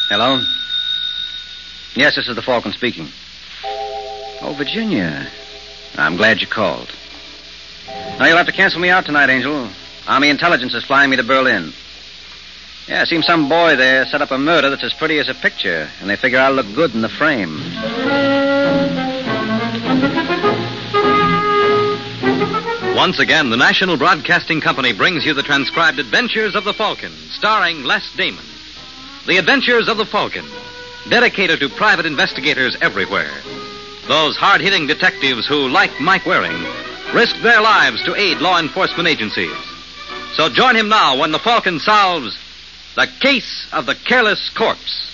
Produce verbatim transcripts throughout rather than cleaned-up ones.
Hello? Yes, this is the Falcon speaking. Oh, Virginia. I'm glad you called. Now, you'll have to cancel me out tonight, Angel. Army intelligence is flying me to Berlin. Yeah, it seems some boy there set up a murder that's as pretty as a picture, and they figure I'll look good in the frame. Once again, the National Broadcasting Company brings you the transcribed Adventures of the Falcon, starring Les Damon. The Adventures of the Falcon, dedicated to private investigators everywhere. Those hard-hitting detectives who, like Mike Waring, risk their lives to aid law enforcement agencies. So join him now when the Falcon solves the case of the careless corpse.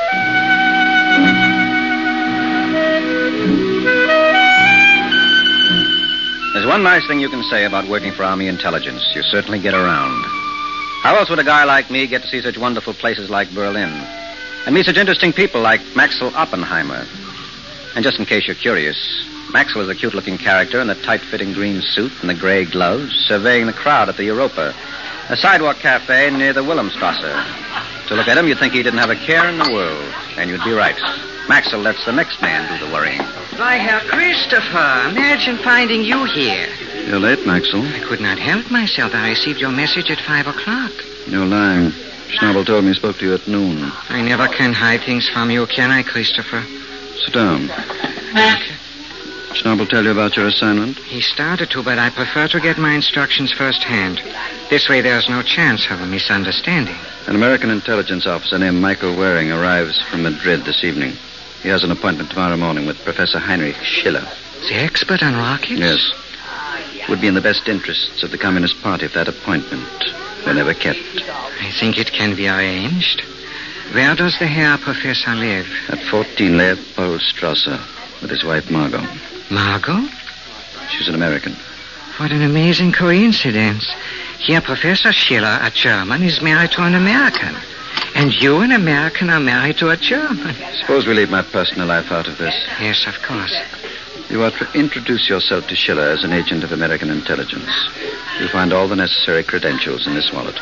There's one nice thing you can say about working for Army intelligence. You certainly get around. How else would a guy like me get to see such wonderful places like Berlin? And meet such interesting people like Maxwell Oppenheimer? And just in case you're curious, Maxwell is a cute-looking character in the tight-fitting green suit and the gray gloves, surveying the crowd at the Europa, a sidewalk cafe near the Wilhelmstrasse. To look at him, you'd think he didn't have a care in the world. And you'd be right. Maxwell lets the next man do the worrying. Why, Herr Christopher, imagine finding you here. You're late, Maxwell. I could not help myself. I received your message at five o'clock. You're lying. Schnabel told me he spoke to you at noon. I never can hide things from you, can I, Christopher? Sit down. Okay. Schnabel tell you about your assignment? He started to, but I prefer to get my instructions firsthand. This way there's no chance of a misunderstanding. An American intelligence officer named Michael Waring arrives from Madrid this evening. He has an appointment tomorrow morning with Professor Heinrich Schiller. The expert on rockets? Yes. It would be in the best interests of the Communist Party if that appointment were never kept. I think it can be arranged. Where does the Herr Professor live? At fourteen Leopoldstrasse with his wife Margot. Margot? She's an American. What an amazing coincidence. Herr Professor Schiller, a German, is married to an American. And you, an American, are married to a German. Suppose we leave my personal life out of this. Yes, of course. You are to introduce yourself to Schiller as an agent of American intelligence. You'll find all the necessary credentials in this wallet.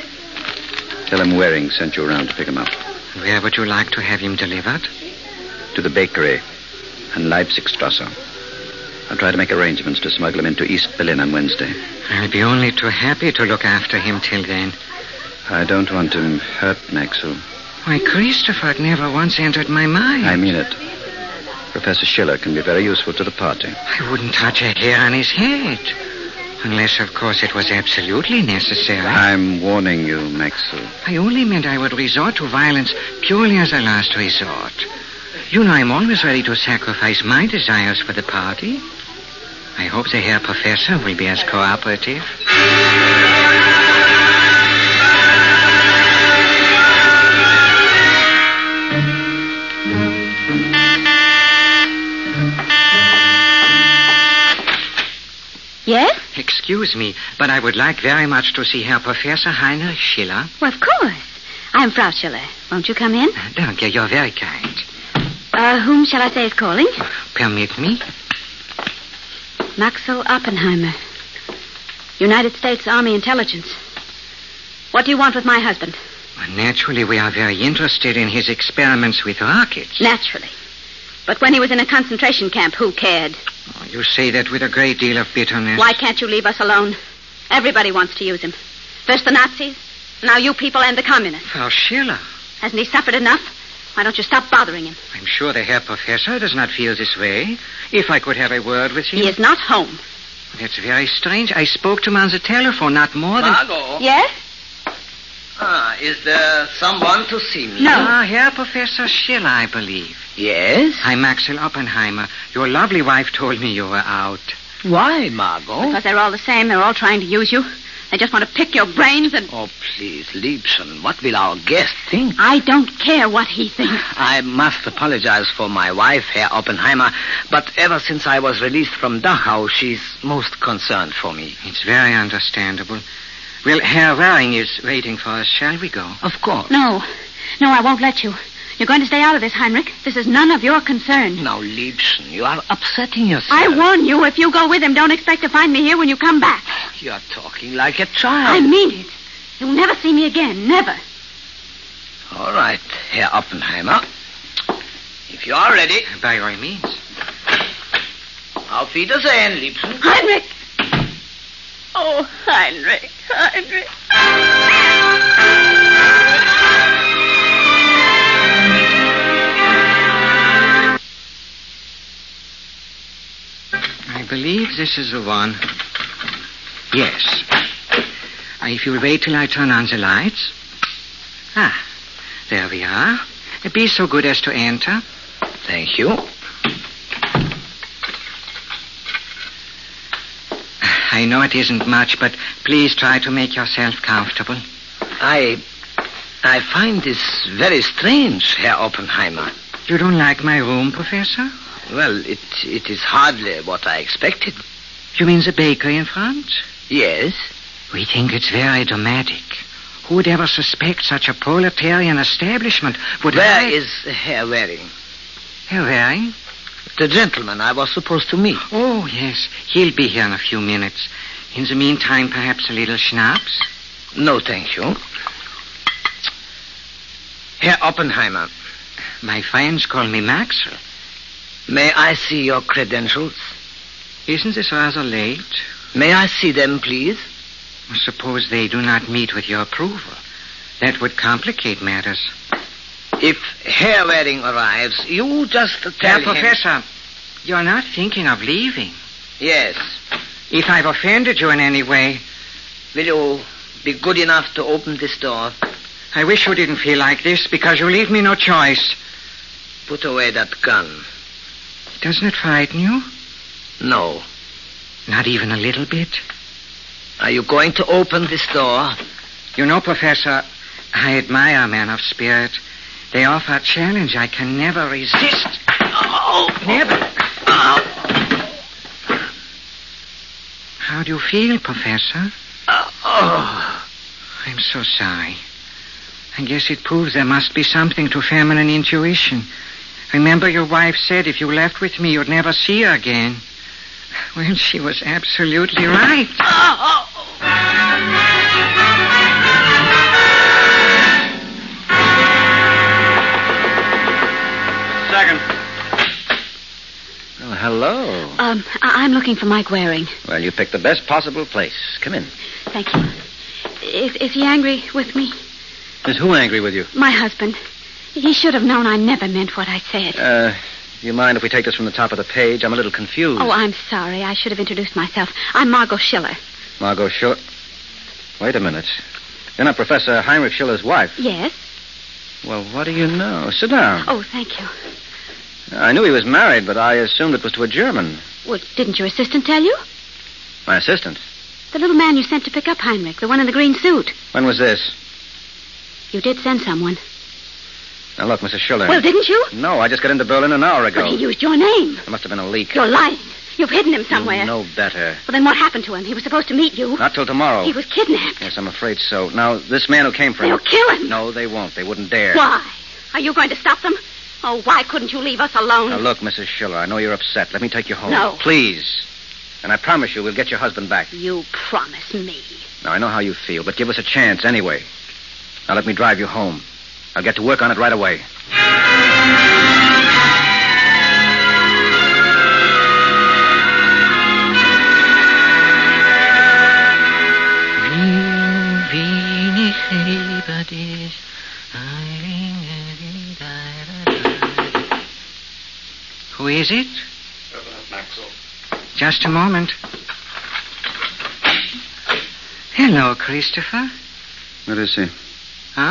Tell him Waring sent you around to pick him up. Where would you like to have him delivered? To the bakery on Leipzigstrasse. I'll try to make arrangements to smuggle him into East Berlin on Wednesday. I'll be only too happy to look after him till then. I don't want him hurt, Maxwell. Why, Christopher, it never once entered my mind. I mean it. Professor Schiller can be very useful to the party. I wouldn't touch a hair on his head. Unless, of course, it was absolutely necessary. I'm warning you, Maxwell. I only meant I would resort to violence purely as a last resort. You know I'm always ready to sacrifice my desires for the party. I hope the Herr Professor will be as cooperative. Yes? Excuse me, but I would like very much to see Herr Professor Heinrich Schiller. Well, of course. I'm Frau Schiller. Won't you come in? Thank you. You're very kind. Uh, whom shall I say is calling? Permit me. Maxwell Oppenheimer. United States Army Intelligence. What do you want with my husband? Well, naturally, we are very interested in his experiments with rockets. Naturally. But when he was in a concentration camp, who cared? Oh, you say that with a great deal of bitterness. Why can't you leave us alone? Everybody wants to use him. First the Nazis, now you people and the communists. Frau Schiller. Hasn't he suffered enough? Why don't you stop bothering him? I'm sure the Herr Professor does not feel this way. If I could have a word with him. He is not home. That's very strange. I spoke to him on the telephone, not more than... Margot. Yes? Ah, is there someone to see me? No. Ah, Herr Professor Schiller, I believe. Yes? I'm Maxwell Oppenheimer. Your lovely wife told me you were out. Why, Margot? Because they're all the same. They're all trying to use you. They just want to pick your brains and... Oh, please, Liebchen, what will our guest think? I don't care what he thinks. I must apologize for my wife, Herr Oppenheimer, but ever since I was released from Dachau, she's most concerned for me. It's very understandable. Well, Herr Waring is waiting for us. Shall we go? Of course. No. No, I won't let you. You're going to stay out of this, Heinrich. This is none of your concern. Now, Liebchen, you are upsetting yourself. I warn you, if you go with him, don't expect to find me here when you come back. You're talking like a child. I mean it. You'll never see me again. Never. All right, Herr Oppenheimer. If you are ready. By all means. Auf Wiedersehen, Liebchen. Heinrich! Oh, Heinrich, Heinrich. I believe this is the one. Yes. Uh, if you'll wait till I turn on the lights. Ah, there we are. Be so good as to enter. Thank you. I know it isn't much, but please try to make yourself comfortable. I... I find this very strange, Herr Oppenheimer. You don't like my room, Professor? Well, it it is hardly what I expected. You mean the bakery in front? Yes? We think it's very dramatic. Who would ever suspect such a proletarian establishment would... Where hide... is Herr Waring? Herr Waring? The gentleman I was supposed to meet. Oh, yes. He'll be here in a few minutes. In the meantime, perhaps a little schnapps? No, thank you. Herr Oppenheimer. My friends call me Maxwell. May I see your credentials? Isn't this rather late? May I see them, please? Suppose they do not meet with your approval. That would complicate matters. If Herr Waring arrives, you just tell Herr him... Professor, you're not thinking of leaving. Yes. If I've offended you in any way... Will you be good enough to open this door? I wish you didn't feel like this, because you leave me no choice. Put away that gun. Doesn't it frighten you? No. Not even a little bit? Are you going to open this door? You know, Professor, I admire men of spirit. They offer a challenge I can never resist. Oh! Never. Oh! How do you feel, Professor? Oh! I'm so sorry. I guess it proves there must be something to feminine intuition. Remember your wife said if you left with me, you'd never see her again. Well, she was absolutely right. Oh! Second. Oh, hello. Um, I- I'm looking for Mike Waring. Well, you picked the best possible place. Come in. Thank you. Is, is he angry with me? Is who angry with you? My husband. He should have known I never meant what I said. Uh, do you mind if we take this from the top of the page? I'm a little confused. Oh, I'm sorry. I should have introduced myself. I'm Margot Schiller. Margot Schiller. Wait a minute. You're not Professor Heinrich Schiller's wife. Yes? Well, what do you know? Sit down. Oh, thank you. I knew he was married, but I assumed it was to a German. Well, didn't your assistant tell you? My assistant? The little man you sent to pick up Heinrich, the one in the green suit. When was this? You did send someone. Now, look, Missus Schiller. Well, didn't you? No, I just got into Berlin an hour ago. But he used your name. There must have been a leak. You're lying. You've hidden him somewhere. You know better. Well, then what happened to him? He was supposed to meet you. Not till tomorrow. He was kidnapped. Yes, I'm afraid so. Now, this man who came for him... They'll kill him. No, they won't. They wouldn't dare. Why? Are you going to stop them? Oh, why couldn't you leave us alone? Now, look, Missus Schiller, I know you're upset. Let me take you home. No. Please. And I promise you we'll get your husband back. You promise me. Now, I know how you feel, but give us a chance anyway. Now, let me drive you home. I'll get to work on it right away. Who is it? Maxwell. Just a moment. Hello, Christopher. Where is he? Huh?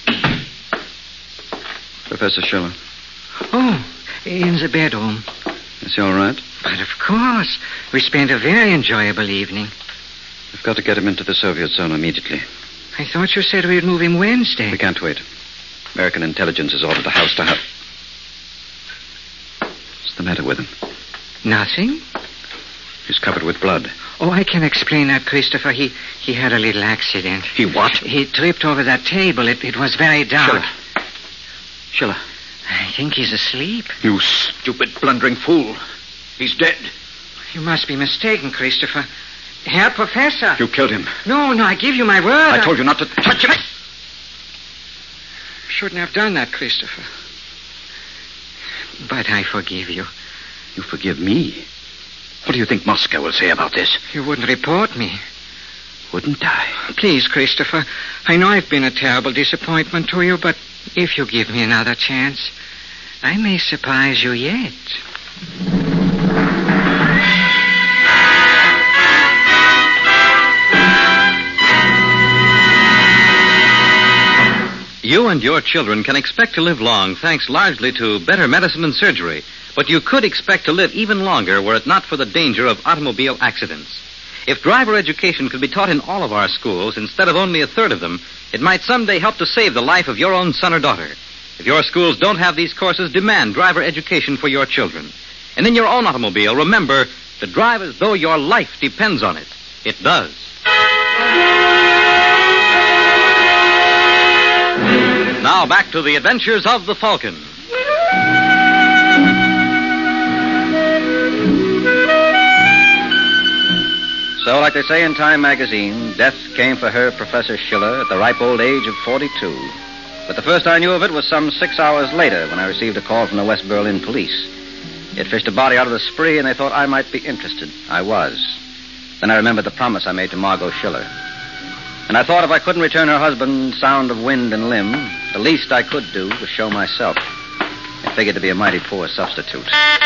Professor Schiller. Oh, in the bedroom. Is he all right? But of course. We spent a very enjoyable evening. We've got to get him into the Soviet zone immediately. I thought you said we'd move him Wednesday. We can't wait. American intelligence has ordered the house to have... What's the matter with him? Nothing. He's covered with blood. Oh, I can explain that, Christopher. He he had a little accident. He what? He tripped over that table. It, it was very dark. Schiller. Schiller. I think he's asleep. You stupid, blundering fool. He's dead. You must be mistaken, Christopher. Herr Professor. You killed him. No, no, I give you my word. I told you not to touch him. shouldn't have done that, Christopher. But I forgive you. You forgive me? What do you think Moscow will say about this? You wouldn't report me. Wouldn't I? Please, Christopher. I know I've been a terrible disappointment to you, but if you give me another chance, I may surprise you yet. You and your children can expect to live long thanks largely to better medicine and surgery. But you could expect to live even longer were it not for the danger of automobile accidents. If driver education could be taught in all of our schools instead of only a third of them, it might someday help to save the life of your own son or daughter. If your schools don't have these courses, demand driver education for your children. And in your own automobile, remember to drive as though your life depends on it. It does. Now back to the adventures of the Falcon. So, like they say in Time magazine, death came for her, Professor Schiller, at the ripe old age of forty-two. But the first I knew of it was some six hours later when I received a call from the West Berlin police. They had fished a body out of the Spree, and they thought I might be interested. I was. Then I remembered the promise I made to Margot Schiller. And I thought if I couldn't return her husband sound of wind and limb, the least I could do was show myself. It figured to be a mighty poor substitute.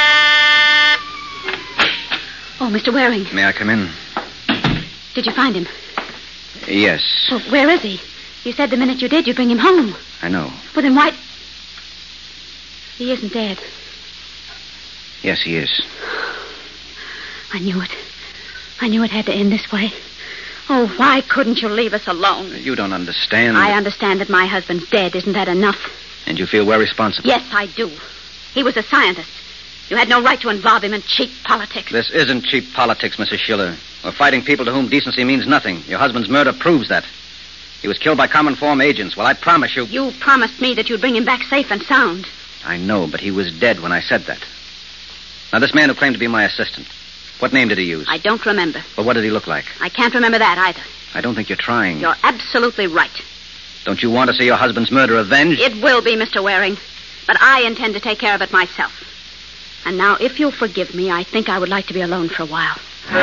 Oh, Mister Waring. May I come in? Did you find him? Yes. Well, where is he? You said the minute you did, you'd bring him home. I know. Well, then why... He isn't dead. Yes, he is. I knew it. I knew it had to end this way. Oh, why couldn't you leave us alone? You don't understand. I understand that my husband's dead. Isn't that enough? And you feel we're responsible? Yes, I do. He was a scientist. You had no right to involve him in cheap politics. This isn't cheap politics, Missus Schiller. We're fighting people to whom decency means nothing. Your husband's murder proves that. He was killed by common form agents. Well, I promise you... You promised me that you'd bring him back safe and sound. I know, but he was dead when I said that. Now, this man who claimed to be my assistant, what name did he use? I don't remember. Well, what did he look like? I can't remember that either. I don't think you're trying. You're absolutely right. Don't you want to see your husband's murder avenged? It will be, Mister Waring. But I intend to take care of it myself. And now, if you'll forgive me, I think I would like to be alone for a while.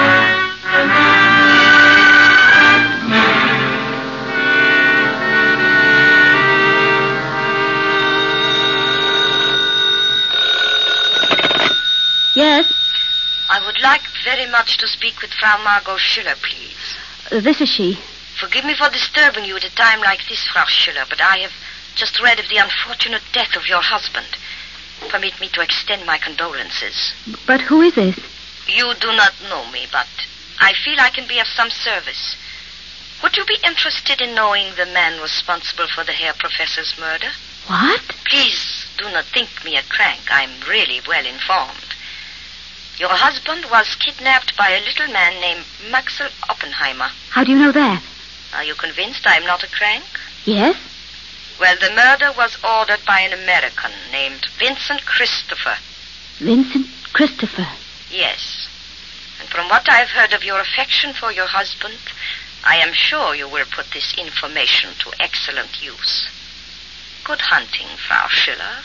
Yes? I would like very much to speak with Frau Margot Schiller, please. Uh, this is she. Forgive me for disturbing you at a time like this, Frau Schiller, but I have just read of the unfortunate death of your husband. Permit me to extend my condolences. But who is this? You do not know me, but I feel I can be of some service. Would you be interested in knowing the man responsible for the Herr Professor's murder? What? Please do not think me a crank. I'm really well informed. Your husband was kidnapped by a little man named Maxwell Oppenheimer. How do you know that? Are you convinced I'm not a crank? Yes. Well, the murder was ordered by an American named Vincent Christopher. Vincent Christopher? Yes. And from what I've heard of your affection for your husband, I am sure you will put this information to excellent use. Good hunting, Frau Schiller.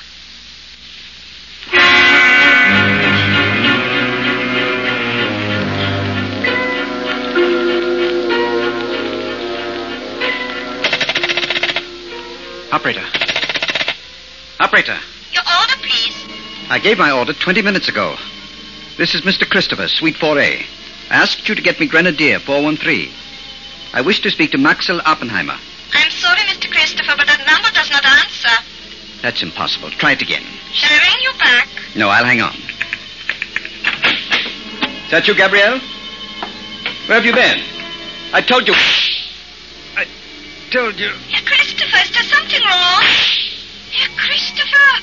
Operator. Operator. Your order, please. I gave my order twenty minutes ago. This is Mister Christopher, Suite four A. I asked you to get me Grenadier four one three. I wish to speak to Maxwell Oppenheimer. I'm sorry, Mister Christopher, but that number does not answer. That's impossible. Try it again. Shall I ring you back? No, I'll hang on. Is that you, Gabrielle? Where have you been? I told you... I told you... Herr Christopher, is there something wrong? Herr Christopher!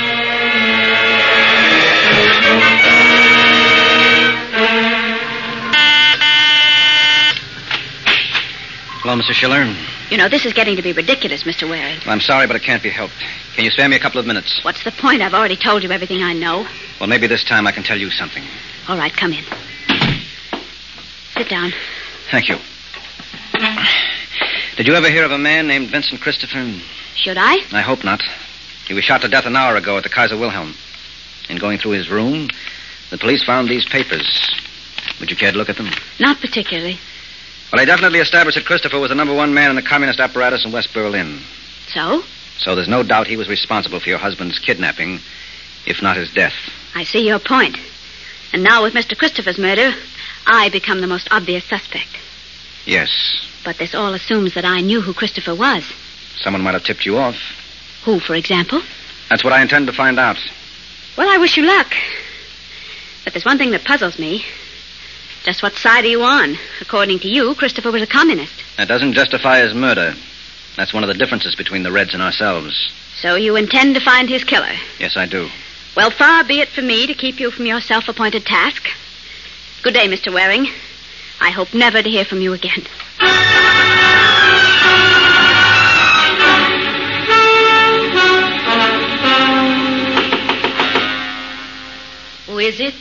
Hello, Missus Schiller. You know, this is getting to be ridiculous, Mister Waring. Well, I'm sorry, but it can't be helped. Can you spare me a couple of minutes? What's the point? I've already told you everything I know. Well, maybe this time I can tell you something. All right, come in. Sit down. Thank you. Did you ever hear of a man named Vincent Christopher? Should I? I hope not. He was shot to death an hour ago at the Kaiser Wilhelm. In going through his room, the police found these papers. Would you care to look at them? Not particularly. Well, I definitely established that Christopher was the number one man in the communist apparatus in West Berlin. So? So there's no doubt he was responsible for your husband's kidnapping, if not his death. I see your point. And now with Mister Christopher's murder, I become the most obvious suspect. Yes. But this all assumes that I knew who Christopher was. Someone might have tipped you off. Who, for example? That's what I intend to find out. Well, I wish you luck. But there's one thing that puzzles me. Just what side are you on? According to you, Christopher was a communist. That doesn't justify his murder. That's one of the differences between the Reds and ourselves. So you intend to find his killer? Yes, I do. Well, far be it from me to keep you from your self-appointed task. Good day, Mister Waring. I hope never to hear from you again. Who is it?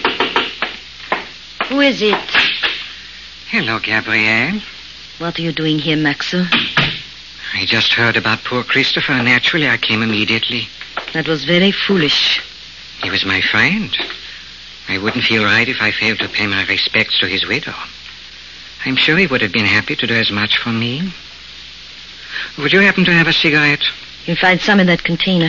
Who is it? Hello, Gabrielle. What are you doing here, Maxwell? I just heard about poor Christopher. Naturally, I came immediately. That was very foolish. He was my friend. I wouldn't feel right if I failed to pay my respects to his widow. I'm sure he would have been happy to do as much for me. Would you happen to have a cigarette? You'll find some in that container.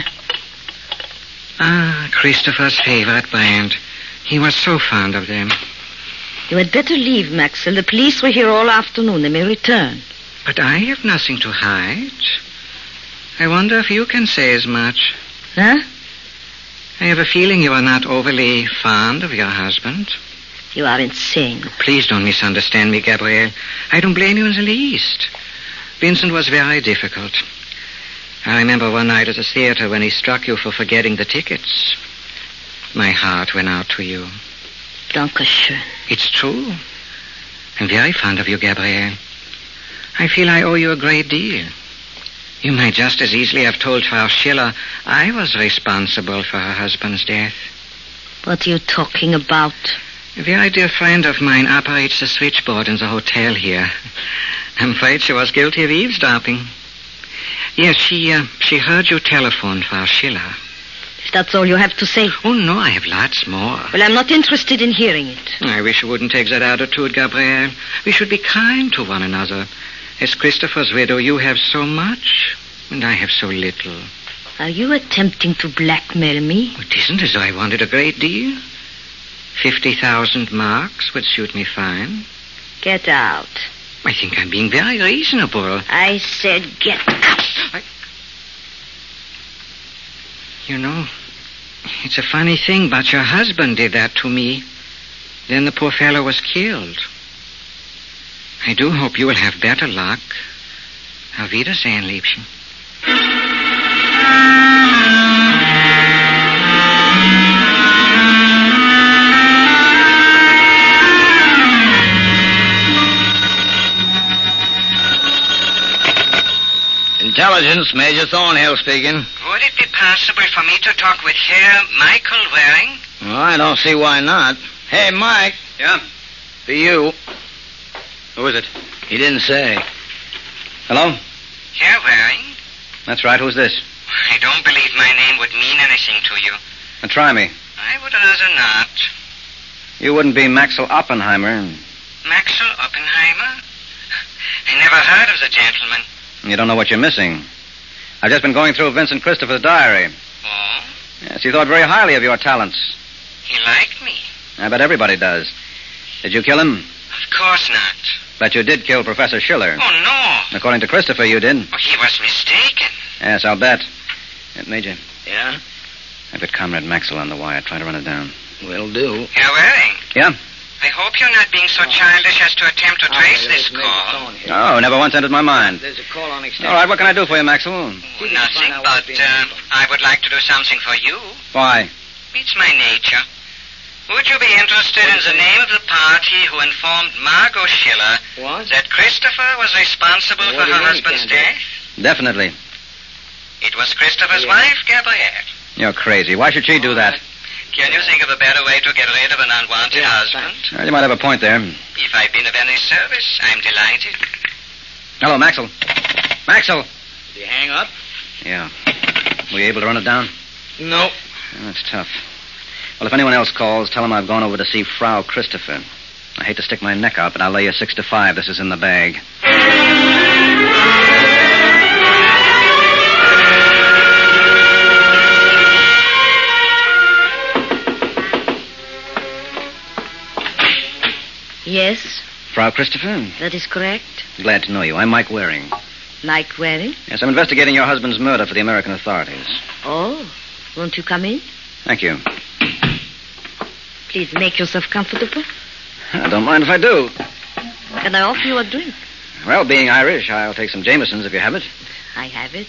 Ah, Christopher's favorite brand. He was so fond of them. You had better leave, Maxwell. The police were here all afternoon. They may return. But I have nothing to hide. I wonder if you can say as much. Huh? I have a feeling you are not overly fond of your husband. You are insane. Please don't misunderstand me, Gabrielle. I don't blame you in the least. Vincent was very difficult. I remember one night at the theater when he struck you for forgetting the tickets. My heart went out to you. Dankeschön. It's true. I'm very fond of you, Gabrielle. I feel I owe you a great deal. You might just as easily have told Frau Schiller I was responsible for her husband's death. What are you talking about? A very dear friend of mine operates the switchboard in the hotel here. I'm afraid she was guilty of eavesdropping. Yes, she uh, she heard you telephone Frau Schiller. If that's all you have to say. Oh, no, I have lots more. Well, I'm not interested in hearing it. I wish you wouldn't take that attitude, Gabrielle. We should be kind to one another. As Christopher's widow, you have so much, and I have so little. Are you attempting to blackmail me? It isn't as though I wanted a great deal. Fifty thousand marks would suit me fine. Get out. I think I'm being very reasonable. I said get out. I... You know, it's a funny thing, but your husband did that to me. Then the poor fellow was killed. I do hope you will have better luck. Auf Wiedersehen, Liebchen. Intelligence, Major Thornhill speaking. Would it be possible for me to talk with Herr Michael Waring? Well, I don't see why not. Hey, Mike. Yeah? For you. Who is it? He didn't say. Hello? Herr Waring? That's right. Who's this? I don't believe my name would mean anything to you. Now, try me. I would rather not. You wouldn't be Maxwell Oppenheimer. Maxwell Oppenheimer? I never heard of the gentleman. You don't know what you're missing. I've just been going through Vincent Christopher's diary. Oh? Yes, he thought very highly of your talents. He liked me. I bet everybody does. Did you kill him? Of course not. Bet you did kill Professor Schiller. Oh, no. According to Christopher, you did. Oh, he was mistaken. Yes, I'll bet. Uh, Major, Yeah? I've got Comrade Maxwell on the wire. Try to run it down. Will do. Herr Waring? Yeah? I hope you're not being so childish as to attempt to trace this call. Oh, never once entered my mind. There's a call on extension. All right, what can I do for you, Maxwell? Oh, nothing, but uh, I would like to do something for you. Why? It's my nature. Would you be interested in the name of the party who informed Margot Schiller What? that Christopher was responsible What for do you her mean, husband's Candy? death? Definitely. It was Christopher's Yeah. wife, Gabrielle. You're crazy. Why should she do that? Can you think of a better way to get rid of an unwanted Yeah, husband? Well, you might have a point there. If I've been of any service, I'm delighted. Hello, Maxwell. Maxwell. Did he hang up? Yeah. Were you able to run it down? No. Yeah, that's tough. Well, if anyone else calls, tell them I've gone over to see Frau Christopher. I hate to stick my neck out, but I'll lay you six to five. This is in the bag. Yes, Frau Christopher? that is correct. Glad to know you. I'm Mike Waring. Mike Waring? Yes, I'm investigating your husband's murder for the American authorities. Oh, won't you come in? Thank you. Please make yourself comfortable. I don't mind if I do. Can I offer you a drink? Well, being Irish, I'll take some Jameson's if you have it. I have it.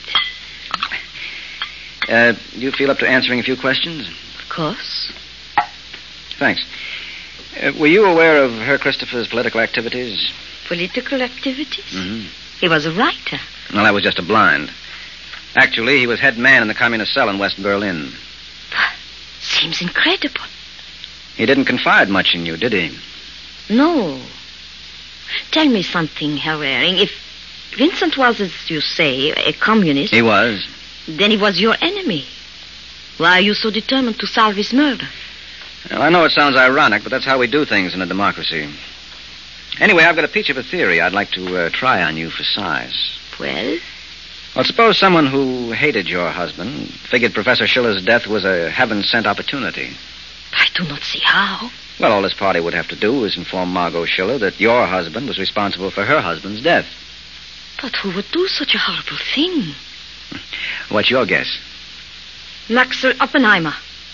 Uh, do you feel up to answering a few questions? Of course. Thanks. Uh, were you aware of Herr Christopher's political activities? Political activities? Mm-hmm. He was a writer. Well, that was just a blind. Actually, he was head man in the communist cell in West Berlin. Seems incredible. He didn't confide much in you, did he? No. Tell me something, Herr Waring. If Vincent was, as you say, a communist... He was. Then he was your enemy. Why are you so determined to solve his murder? Well, I know it sounds ironic, but that's how we do things in a democracy. Anyway, I've got a peach of a theory I'd like to uh, try on you for size. Well? Well, suppose someone who hated your husband figured Professor Schiller's death was a heaven-sent opportunity. I do not see how. Well, all his party would have to do is inform Margot Schiller that your husband was responsible for her husband's death. But who would do such a horrible thing? What's your guess? Maxwell Oppenheimer.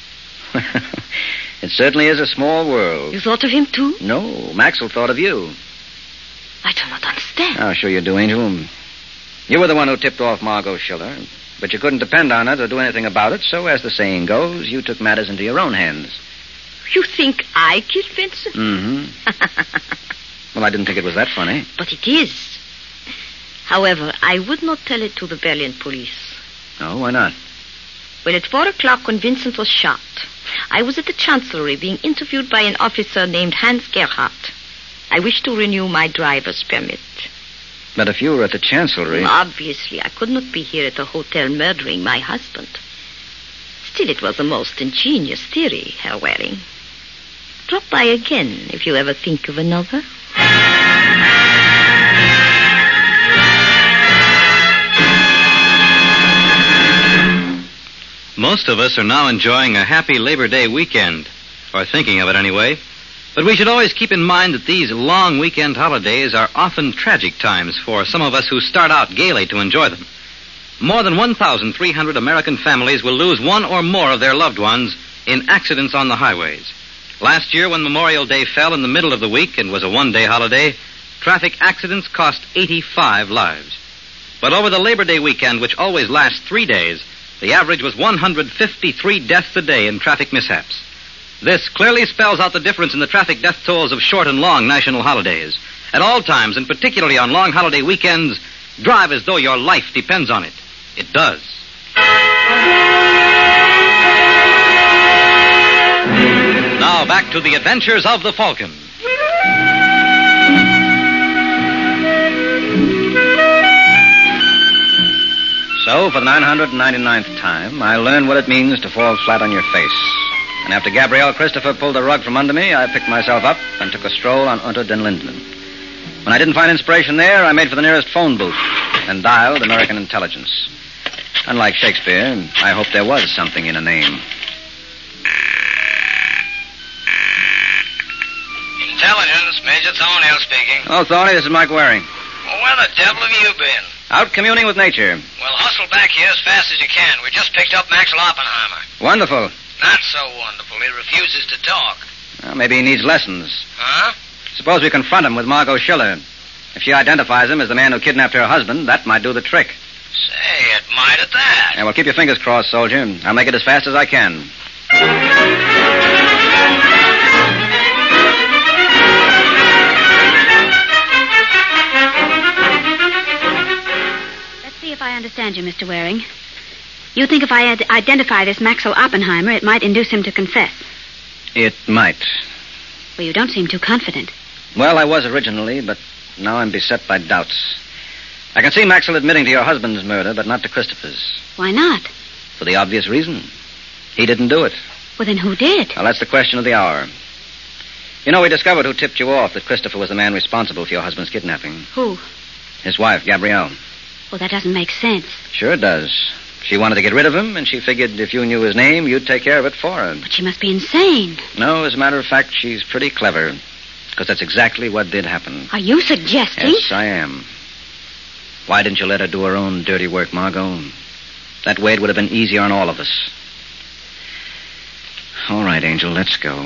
It certainly is a small world. You thought of him, too? No, Maxwell thought of you. I do not understand. Oh, sure you do, Angel. You were the one who tipped off Margot Schiller, but you couldn't depend on her to do anything about it, so as the saying goes, you took matters into your own hands. You think I killed Vincent? Mm-hmm. Well, I didn't think it was that funny. But it is. However, I would not tell it to the Berlin police. Oh, why not? Well, at four o'clock when Vincent was shot, I was at the Chancellery being interviewed by an officer named Hans Gerhardt. I wish to renew my driver's permit. But if you were at the Chancellery... Well, obviously, I could not be here at the hotel murdering my husband. Still, it was a most ingenious theory, Herr Waring. Drop by again if you ever think of another. Most of us are now enjoying a happy Labor Day weekend, or thinking of it anyway. But we should always keep in mind that these long weekend holidays are often tragic times for some of us who start out gaily to enjoy them. More than one thousand three hundred American families will lose one or more of their loved ones in accidents on the highways. Last year, when Memorial Day fell in the middle of the week and was a one-day holiday, traffic accidents cost eighty-five lives. But over the Labor Day weekend, which always lasts three days, the average was one hundred fifty-three deaths a day in traffic mishaps. This clearly spells out the difference in the traffic death tolls of short and long national holidays. At all times, and particularly on long holiday weekends, drive as though your life depends on it. It does. Now back to the adventures of the Falcon. So, for the nine hundred ninety-ninth time, I learned what it means to fall flat on your face. And after Gabrielle Christopher pulled the rug from under me, I picked myself up and took a stroll on Unter den Linden. When I didn't find inspiration there, I made for the nearest phone booth and dialed American intelligence. Unlike Shakespeare, I hoped there was something in a name. Intelligence, Major Thornhill speaking. Oh, Thorny, this is Mike Waring. Well, where the devil have you been? Out communing with nature. Well, hustle back here as fast as you can. We just picked up Maxwell Oppenheimer. Wonderful. Not so wonderful. He refuses to talk. Well, maybe he needs lessons. Huh? Suppose we confront him with Margot Schiller. If she identifies him as the man who kidnapped her husband, that might do the trick. Say, it might at that. Yeah, well, keep your fingers crossed, soldier. I'll make it as fast as I can. Let's see if I understand you, Mister Waring. You think if I had identify this Maxwell Oppenheimer, it might induce him to confess? It might. Well, you don't seem too confident. Well, I was originally, but now I'm beset by doubts. I can see Maxwell admitting to your husband's murder, but not to Christopher's. Why not? For the obvious reason. He didn't do it. Well, then who did? Well, that's the question of the hour. You know, we discovered who tipped you off that Christopher was the man responsible for your husband's kidnapping. Who? His wife, Gabrielle. Well, that doesn't make sense. Sure it does. She wanted to get rid of him, and she figured if you knew his name, you'd take care of it for her. But she must be insane. No, as a matter of fact, she's pretty clever. Because that's exactly what did happen. Are you suggesting? Yes, I am. Why didn't you let her do her own dirty work, Margot? That way it would have been easier on all of us. All right, Angel, let's go.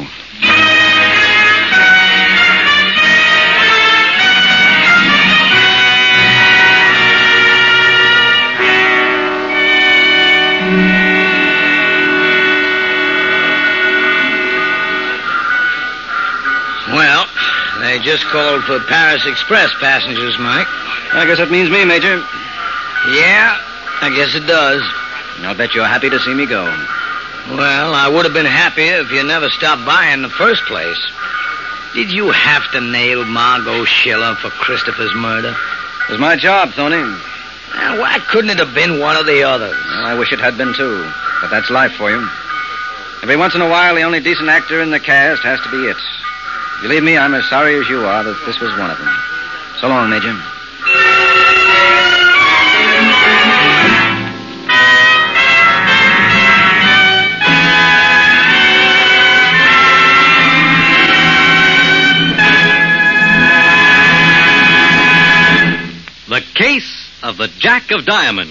Well, they just called for Paris Express passengers, Mike. I guess that means me, Major. Yeah, I guess it does. I'll bet you're happy to see me go. Well, I would have been happier if you never stopped by in the first place. Did you have to nail Margot Schiller for Christopher's murder? It was my job, Tony. Now, why couldn't it have been one of the others? Well, I wish it had been, too. But that's life for you. Every once in a while, the only decent actor in the cast has to be it. Believe me, I'm as sorry as you are that this was one of them. So long, Major. The Case of the Jack of Diamonds.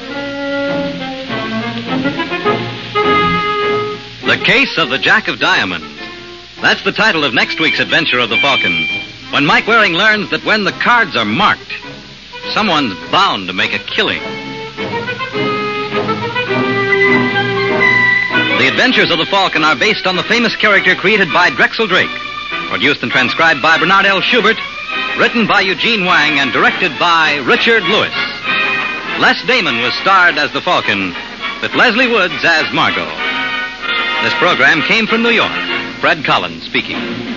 The Case of the Jack of Diamonds. That's the title of next week's adventure of the Falcon, when Mike Waring learns that when the cards are marked, someone's bound to make a killing. The Adventures of the Falcon are based on the famous character created by Drexel Drake, produced and transcribed by Bernard L. Schubert, written by Eugene Wang, and directed by Richard Lewis. Les Damon was starred as the Falcon, with Leslie Woods as Margot. This program came from New York. Fred Collins speaking.